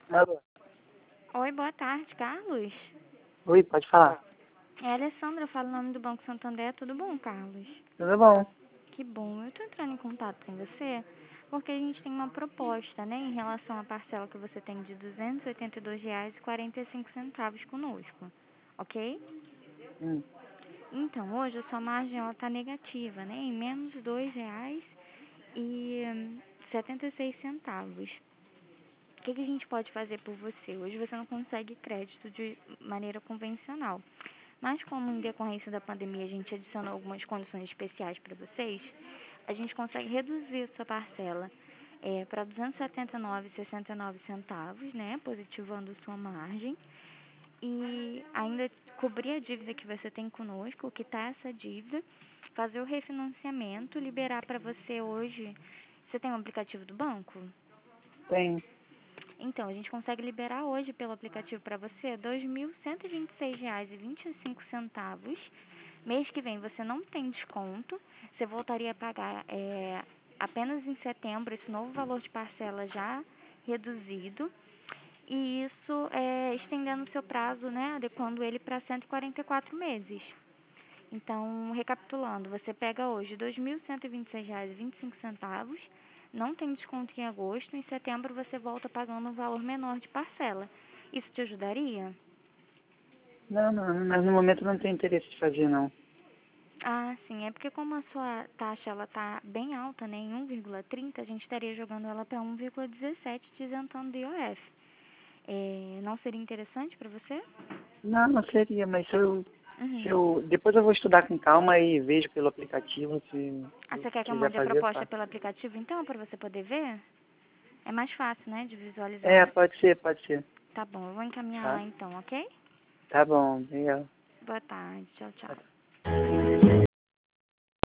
Alô? Oi, boa tarde, Carlos. Oi, pode falar. É a Alessandra, eu falo o nome do Banco Santander. Tudo bom, Carlos? Tudo bom? Que bom. Eu tô entrando em contato com você porque a gente tem uma proposta, né, em relação à parcela que você tem de R$ 282,45 conosco, ok? Hum. Então, hoje a sua margem ela tá negativa, né, em menos R$ 2,76. O que a gente pode fazer por você? Hoje você não consegue crédito de maneira convencional. Mas como em decorrência da pandemia a gente adicionou algumas condições especiais para vocês, a gente consegue reduzir a sua parcela para R$ 279,69, né, positivando sua margem, e ainda cobrir a dívida que você tem conosco, quitar essa dívida, fazer o refinanciamento, liberar para você hoje. Você tem um aplicativo do banco? Tem. Então, a gente consegue liberar hoje pelo aplicativo para você R$ 2.126,25. Mês que vem você não tem desconto, você voltaria a pagar apenas em setembro esse novo valor de parcela já reduzido. E isso estendendo o seu prazo, né, adequando ele para 144 meses. Então, recapitulando, você pega hoje R$ 2.126,25, não tem desconto em agosto, em setembro você volta pagando um valor menor de parcela. Isso te ajudaria? Não, mas no momento não tenho interesse de fazer, não. Ah, sim, é porque como a sua taxa ela tá bem alta, né, em 1,30, a gente estaria jogando ela para 1,17, te isentando do IOF. Não seria interessante para você? Não seria, mas Uhum. depois eu vou estudar com calma e vejo pelo aplicativo, se Ah, você quer que eu quiser mande a fazer, eu proposta faço. pelo aplicativo então, para você poder ver? É mais fácil, né, de É, visualizar. pode ser, pode ser. Tá bom, eu vou encaminhar lá Tá? então, ok? Tá bom, obrigado. Boa tarde, tchau, tchau.